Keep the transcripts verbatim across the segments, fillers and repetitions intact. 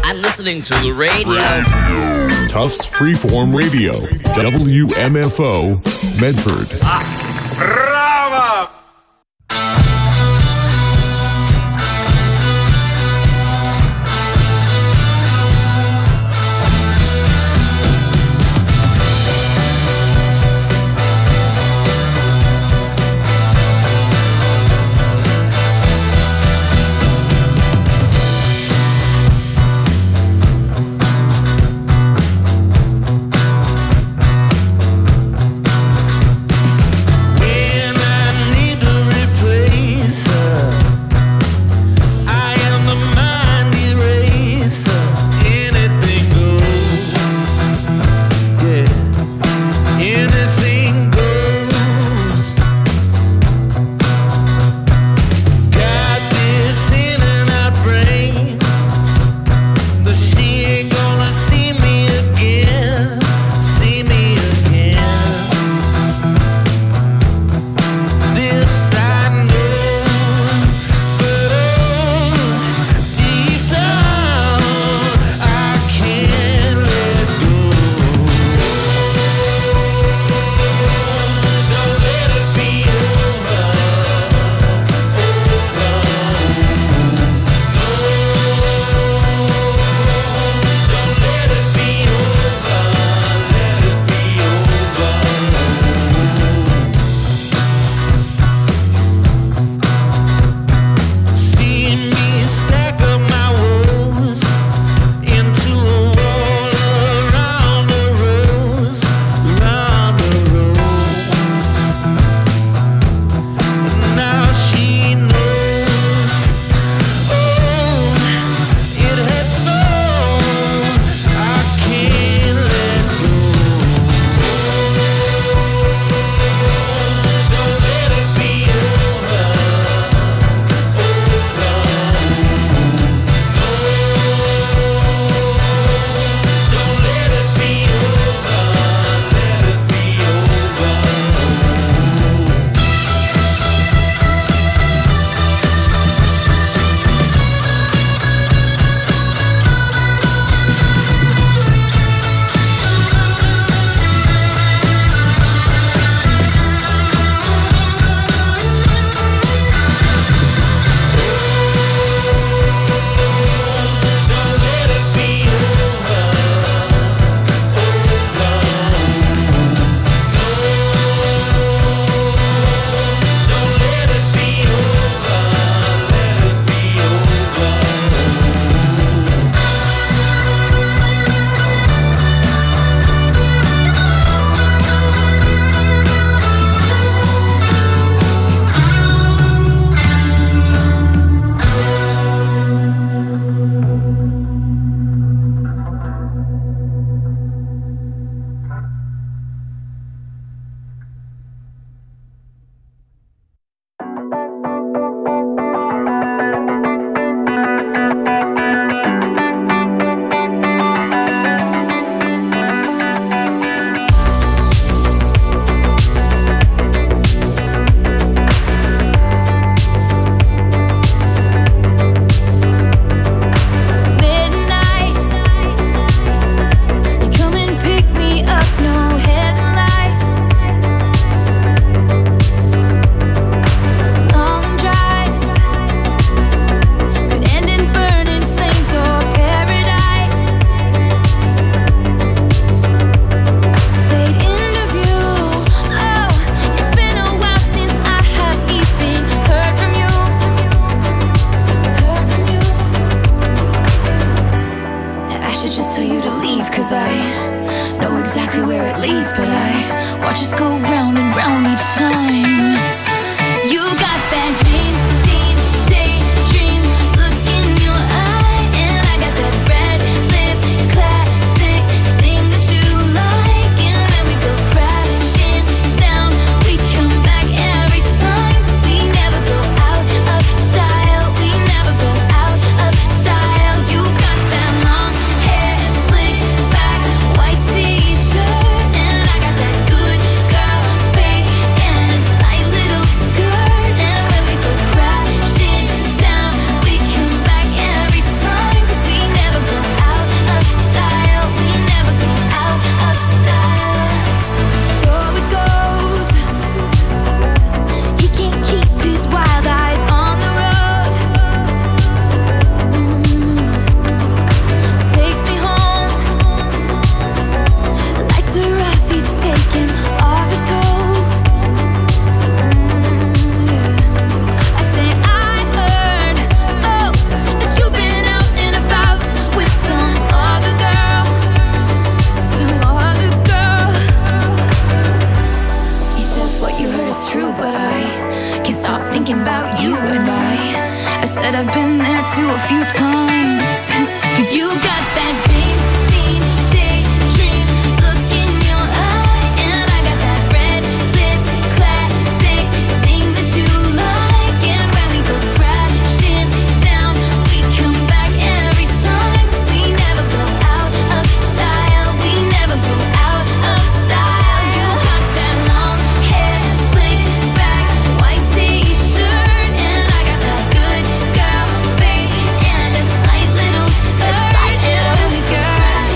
I'm listening to the radio. Tufts Freeform Radio, W M F O, Medford. Ah, brava! Well, thinking about you and I. I said I've been there too a few times. Cause you got that James Dean daydream look in your eye, and I got that red lip classic thing that you like. And when we go crashing down, we come back every time. 'Cause we never go out of style, we never go out of style. You got that long hair slicked back, white t-shirt, and I got that good girl fade and a tight little skirt. And when we go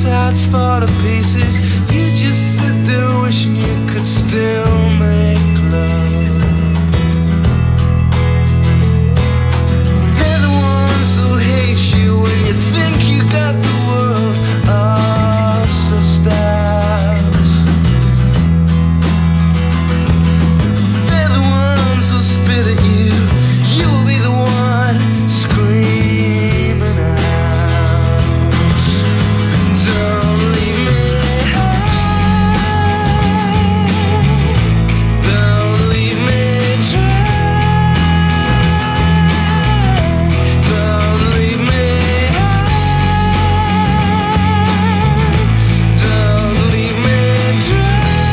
insides fall to pieces. You just sit there wishing you could still make love. They're the ones who hate you when you think you got the world. Oh, so stars. They're the ones who spit at you. You will be the one screaming out. Don't leave me high. Don't leave me dry. Don't leave me high. Don't leave me dry.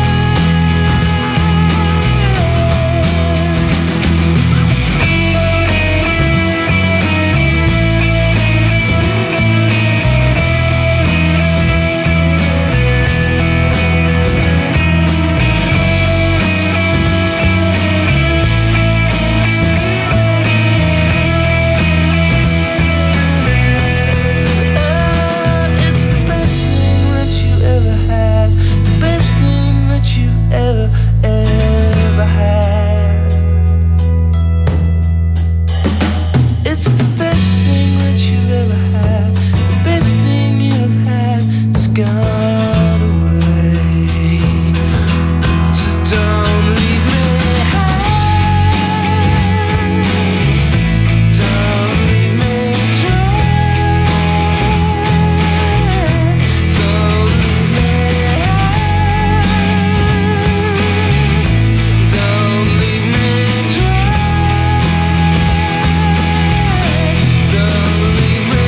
It's the best thing that you ever had. The best thing that you ever, ever had. It's the best thing that you ever had. The best thing you've had has gone away. So don't leave me high. Don't leave me dry. Don't leave me high. Don't leave me dry. Don't leave me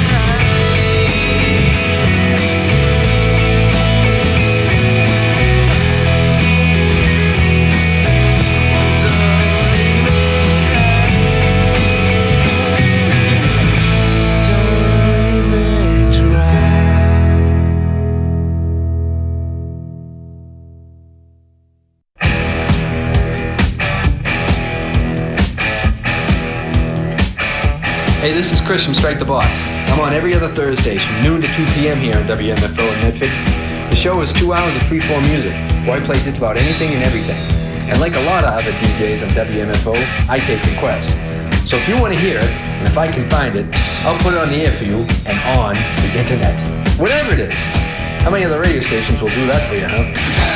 Hey, this is Chris from Strike the Box. I'm on every other Thursdays from noon to two p.m. here on W M F O in Medford. The show is two hours of free-form music, where I play just about anything and everything. And like a lot of other D Js on W M F O, I take requests. So if you want to hear it, and if I can find it, I'll put it on the air for you and on the internet. Whatever it is. How many other radio stations will do that for you, huh?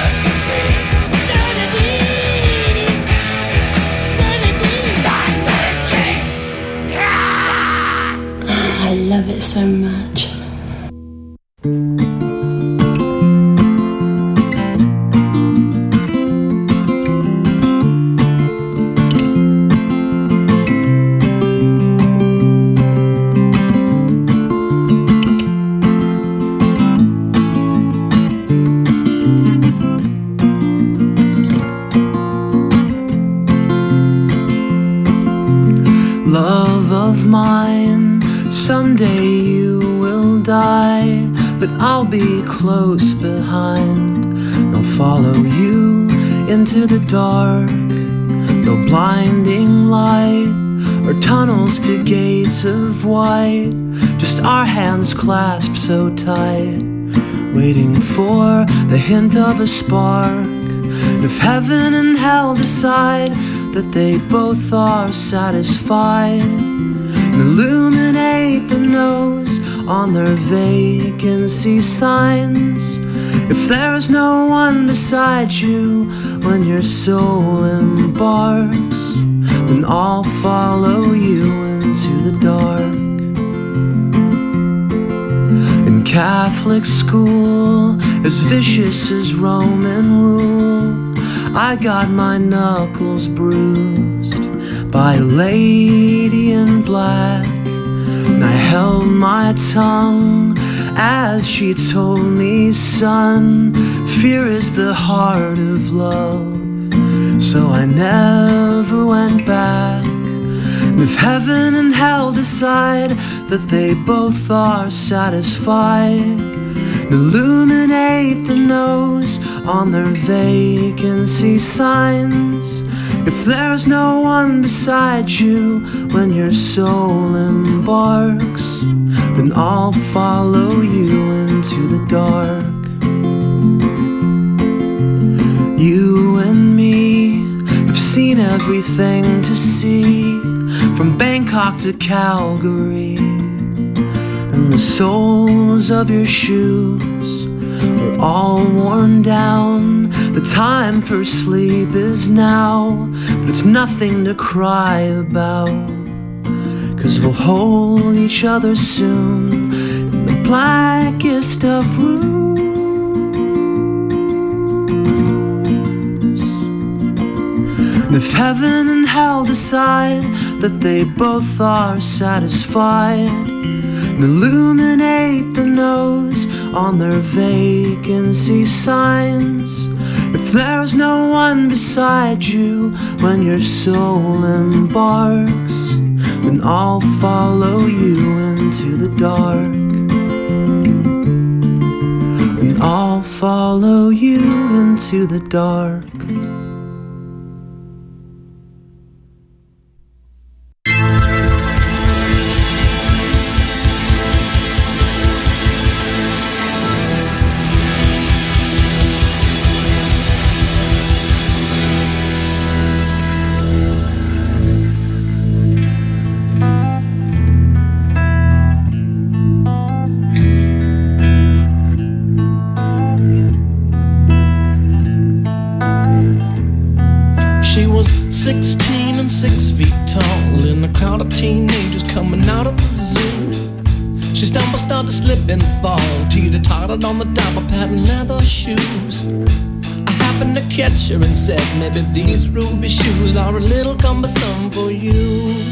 I love it so much. Love of mine, someday you will die, but I'll be close behind. They'll follow you into the dark, no blinding light or tunnels to gates of white, just our hands clasped so tight, waiting for the hint of a spark. And if heaven and hell decide that they both are satisfied, and illuminate the nose on their vacancy signs. If there's no one beside you when your soul embarks, then I'll follow you into the dark. In Catholic school, as vicious as Roman rule, I got my knuckles bruised by a lady in black, and I held my tongue as she told me, son, fear is the heart of love. So I never went back. And if heaven and hell decide that they both are satisfied, illuminate the nose on their vacancy signs. If there's no one beside you when your soul embarks, then I'll follow you into the everything to see, from Bangkok to Calgary. And the soles of your shoes are all worn down. The time for sleep is now, but it's nothing to cry about, 'cause we'll hold each other soon in the blackest of rooms. And if heaven and hell decide that they both are satisfied, and illuminate the nose on their vacancy signs, if there's no one beside you when your soul embarks, then I'll follow you into the dark. And I'll follow you into the dark. sixteen and six feet tall, in a crowd of teenagers coming out of the zoo. She stumbled, started to slip and fall, teeter-tottered on the top of patent leather shoes. I happened to catch her and said, maybe these ruby shoes are a little cumbersome for you.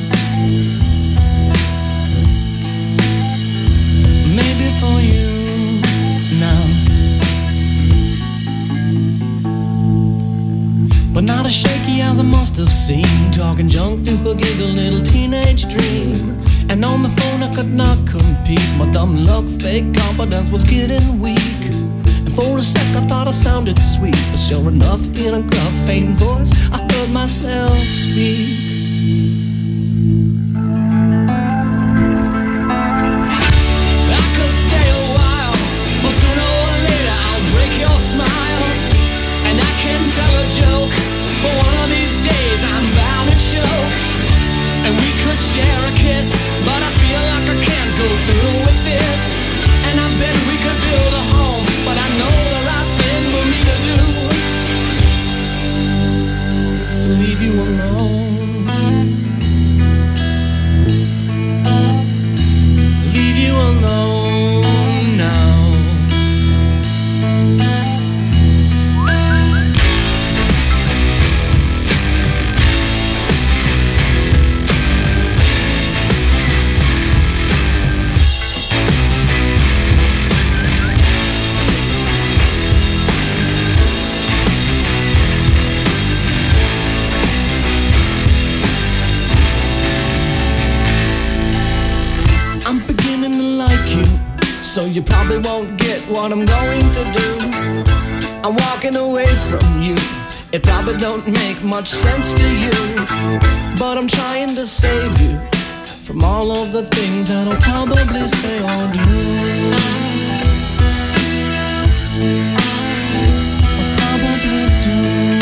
Maybe for you now, but not as shaky as I must have seen, talking junk to her giggle little teenage dream. And on the phone I could not compete, my dumb luck, fake confidence was getting weak. And for a sec I thought I sounded sweet, but sure enough in a gruff, faint voice I heard myself speak. I could stay a while, but sooner or later I'll break your smile. And I can tell a joke, but one of these days I'm bound to choke. And we could share a kiss, but I feel like I can't go through with this. And I bet we could build a home, but I know the right thing for me to do is to leave you alone. Leave you alone now. So you probably won't get what I'm going to do. I'm walking away from you. It probably don't make much sense to you, but I'm trying to save you from all of the things that I'll probably say or do. I'll probably do.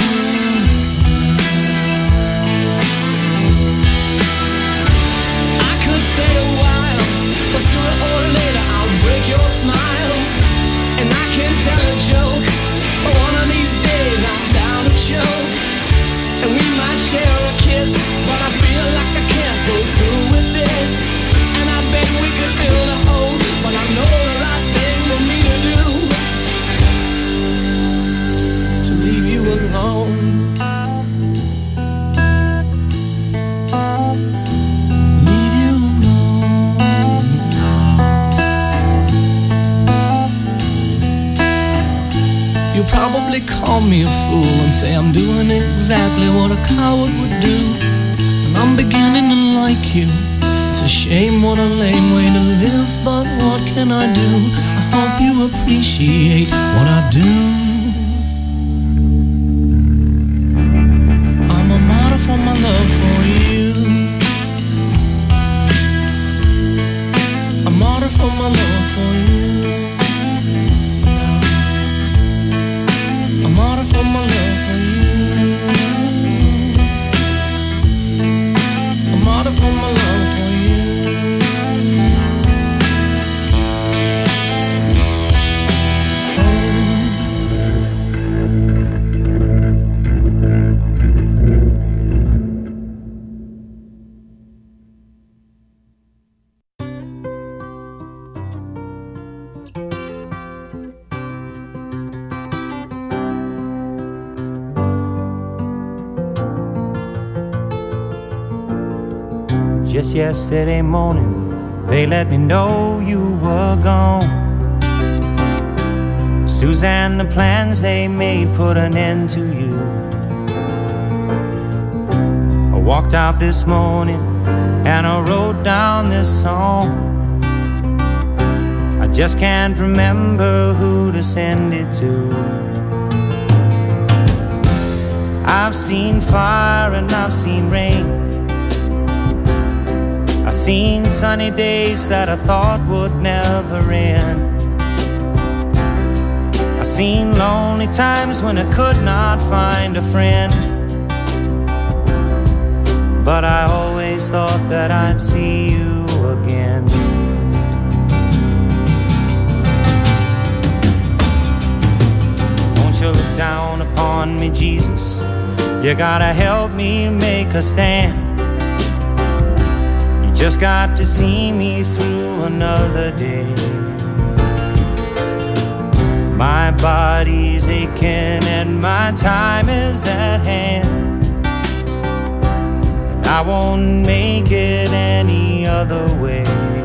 I could stay a while, but sooner or later I'll break your smile. And I can tell a joke, but one of these days I'm bound to choke. And we might share a kiss, but I feel like I can't go through with this. And I bet we could build a home, but I know the right thing for me to do is to leave you alone. You'll probably call me a fool and say I'm doing exactly what a coward would do. And I'm beginning to like you. It's a shame, what a lame way to live, but what can I do? I hope you appreciate what I do. I'm a martyr for my love for you. A martyr for my love for you. A martyr for my love for you. just yesterday morning, they let me know you were gone. Suzanne, the plans they made put an end to you. I walked out this morning and I wrote down this song. I just can't remember who to send it to. I've seen fire and I've seen rain. I've seen sunny days that I thought would never end. I've seen lonely times when I could not find a friend. But I always thought that I'd see you again. Won't you look down upon me, Jesus? You gotta help me make a stand. You just got to see me through another day. My body's aching and my time is at hand. And I won't make it any other way.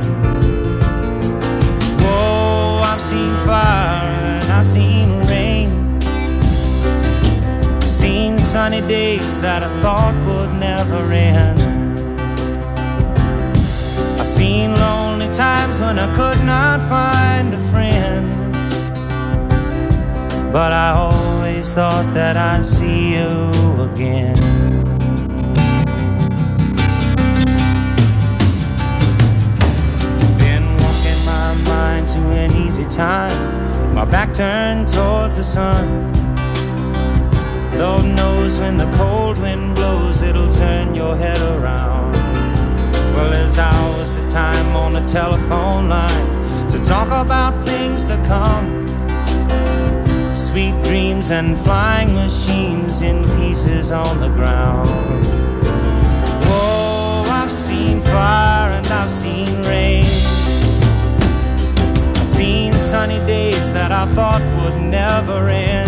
Whoa, I've seen fire and I've seen rain. Seen sunny days that I thought would never end. I've seen lonely times when I could not find a friend. But I always thought that I'd see you again. Been walking my mind to an easy time, my back turned towards the sun. Lord knows when the cold wind blows, it'll turn your head around. Well, there's hours of time on the telephone line to talk about things to come. Sweet dreams and flying machines in pieces on the ground. Whoa, I've seen fire and I've seen rain. I've seen sunny days that I thought would never end.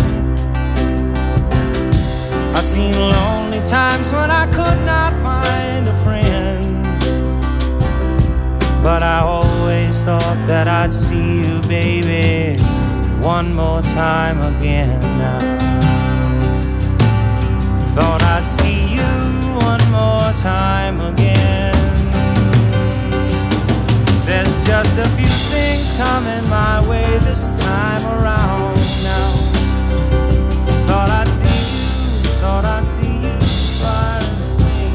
I've seen lonely times when I could not find a friend. But I always thought that I'd see you, baby, one more time again now. Thought I'd see you one more time again. There's just a few things coming my way this time around now. Thought I'd see Thought I'd see you far away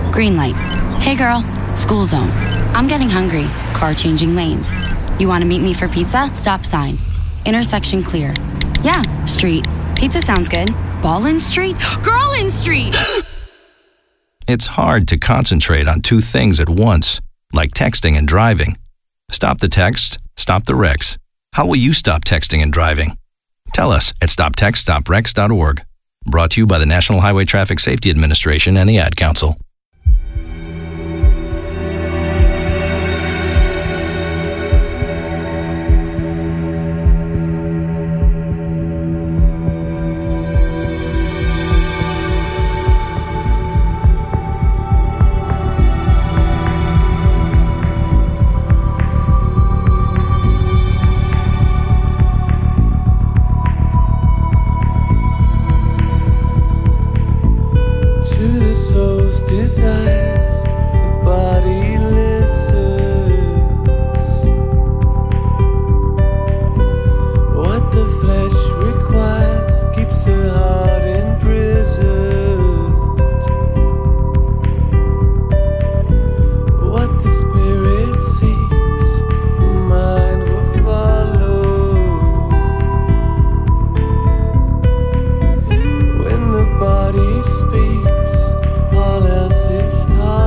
Green light. Hey girl, school zone. I'm getting hungry. Car changing lanes. You want to meet me for pizza? Stop sign. Intersection clear. Yeah, street. Pizza sounds good. Ballin' Street? Girlin' Street! It's hard to concentrate on two things at once, like texting and driving. Stop the text, stop the wrecks. How will you stop texting and driving? Tell us at stop text stop wrecks dot org. Brought to you by the National Highway Traffic Safety Administration and the Ad Council. Speaks, all else is hard.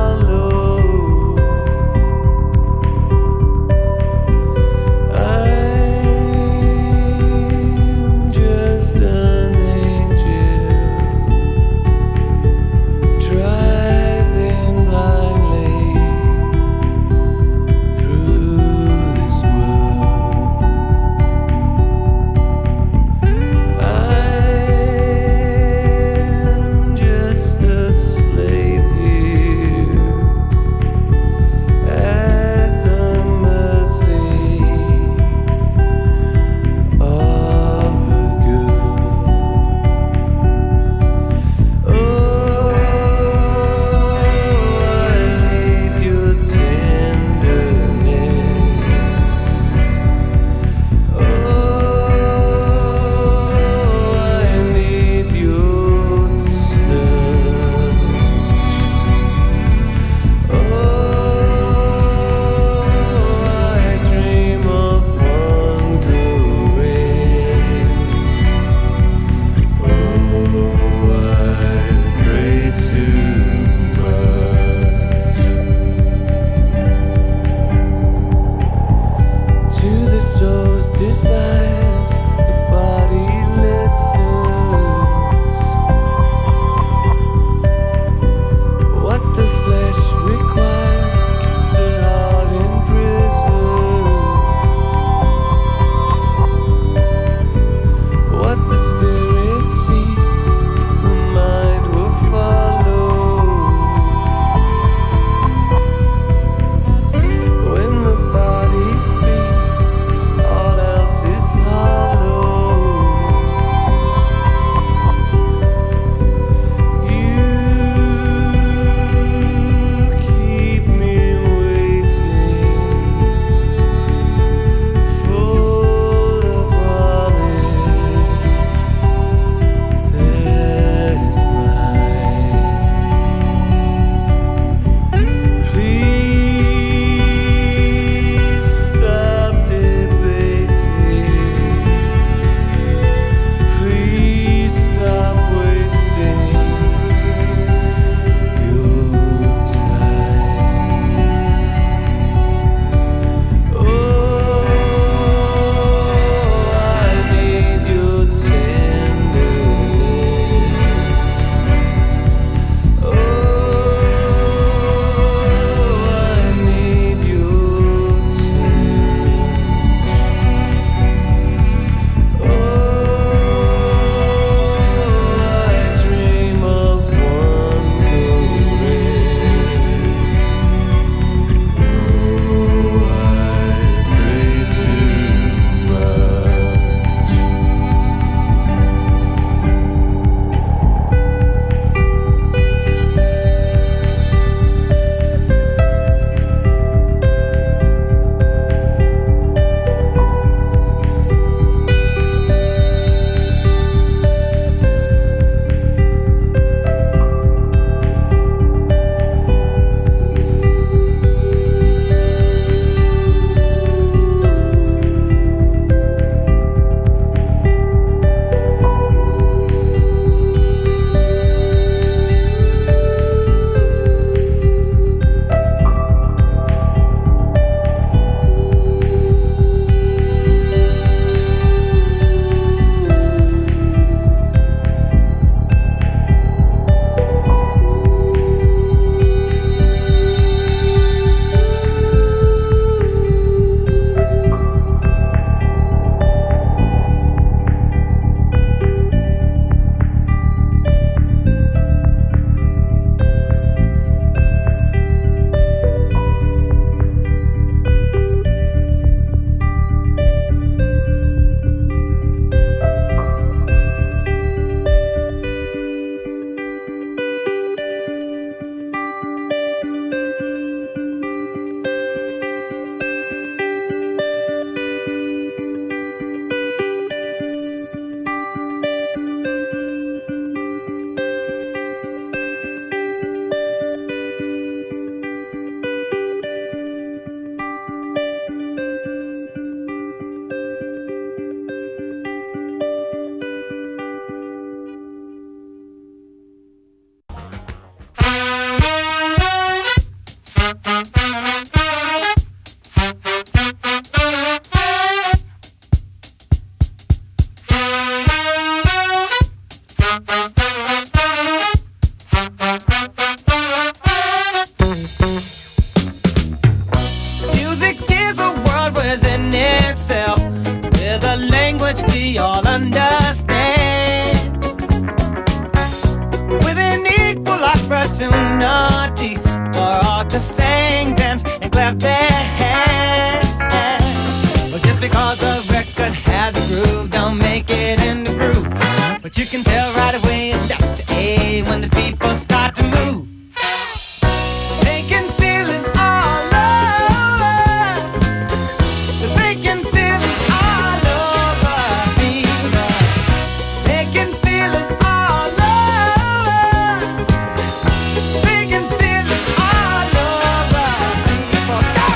to sing, dance, and clap their hands. Well, just because the record has a groove, don't make it in the groove. But you can tell right away it's left to A when the people start to move. They can feel it all over. They can feel it all over, fever. They can feel it all over. They can feel it all over, fever. Go!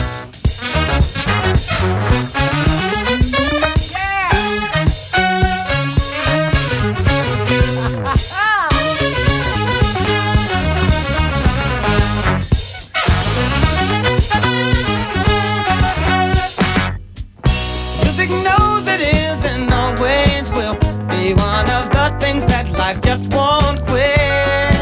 Music knows it is and always will be one of the things that life just won't quit.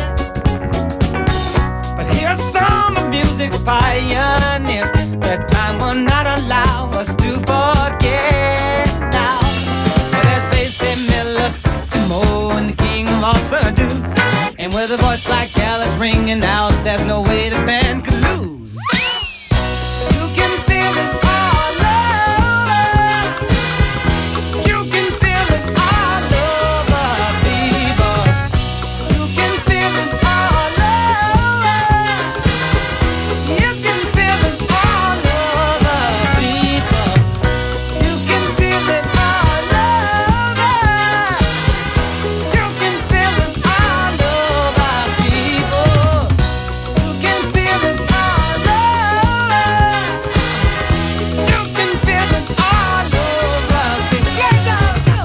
But here are some of music's pioneers that time will not allow us to forget now. Well, there's Basie Miller, Satchmo, and the king of all Surdo. And with a voice like Alice ringing out, there's no way the band could lose. You can feel it all over. You can feel it all over, fever. You can feel it all over. You can feel it all over, fever. You can feel it all over. You can feel it all over, fever. You can feel it all over. You can feel it all over, fever. Yeah, go, go.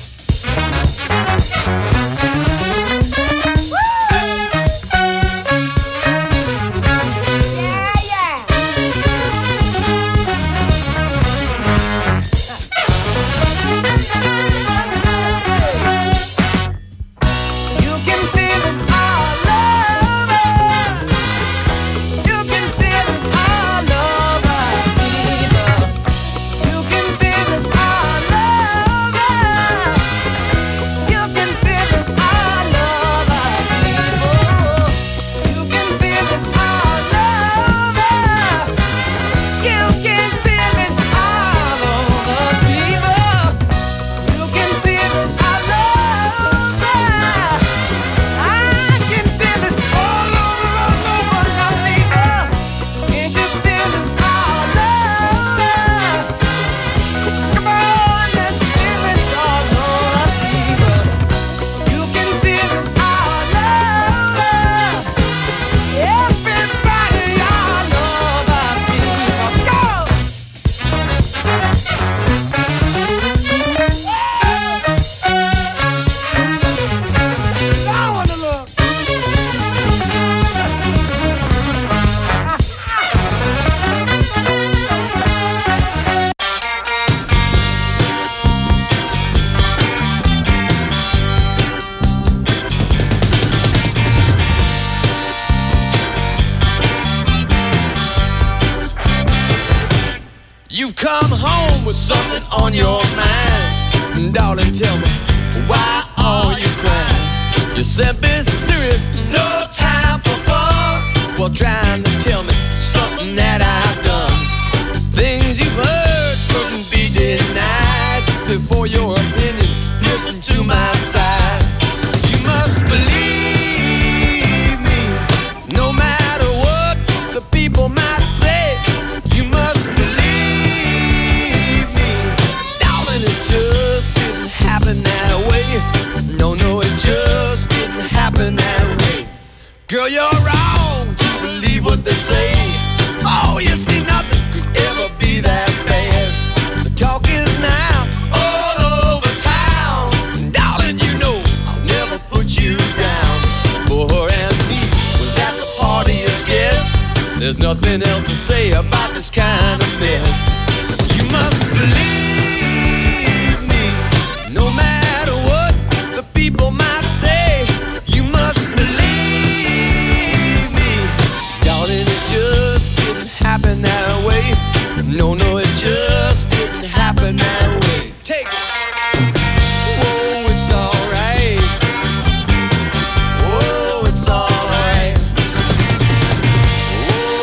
You can feel it all over. You can feel it all over, fever. You can feel it all over. You can feel it all over, fever. You can feel it all over. You can feel it all over, fever. You can feel it all over. I can feel it all over, all over now, fever. Can't you feel it all over? Come on, let's feel it all over, fever. You can feel it all over. Everybody all over, fever. Go! I wanna look. You've come home with something on your mind. Darling, tell me, why are you crying? You said be serious, no time for fun. Well, trying to tell me something that I've done. Things you've heard couldn't be denied. Before your opinion, listen to my side. You must believe me, no matter what the people might say. You must believe me, darling, it just didn't happen that way. No, no, it just didn't happen that way. Girl, you're wrong to believe what they say. Oh, you see, nothing could ever be that bad. The talk is now all over town. Darling, you know I'll never put you down. For her and me was at the party as guests. There's nothing else to say about this kind of mess. You must believe me, no matter what the people might say. You must believe me, darling, it just didn't happen that way. No, no, it just didn't happen that way. Take it. Whoa, it's alright. Whoa, it's alright. Whoa,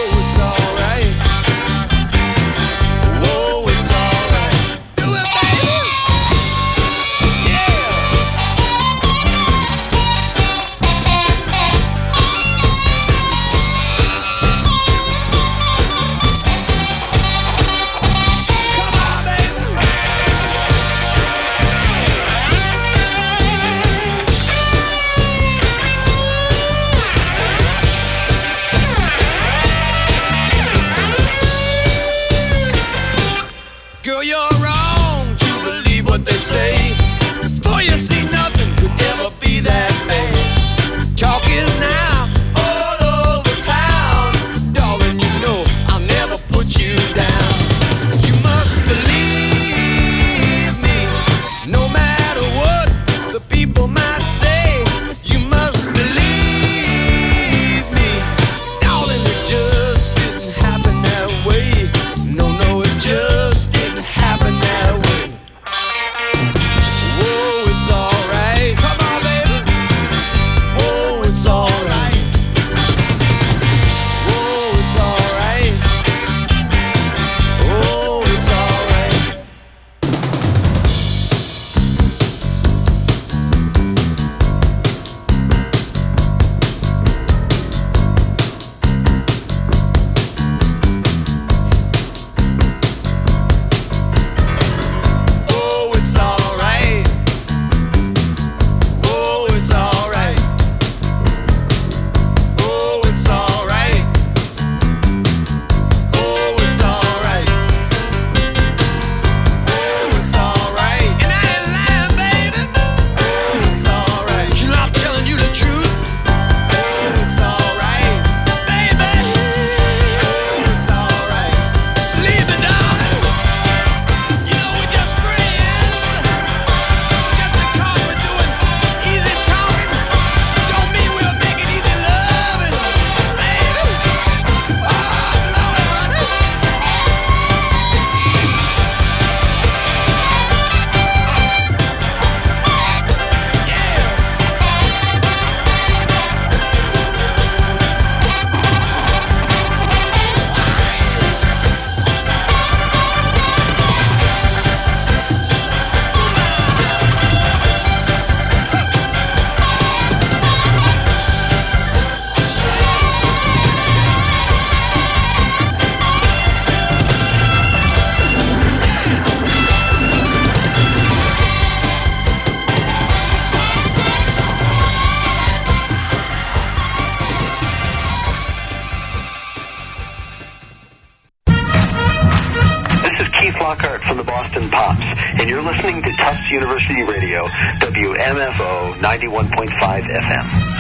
Boston Pops, and you're listening to Tufts University Radio, W M F O ninety-one point five F M.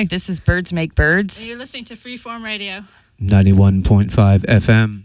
This is Birds Make Birds. And you're listening to Freeform Radio. ninety-one point five F M.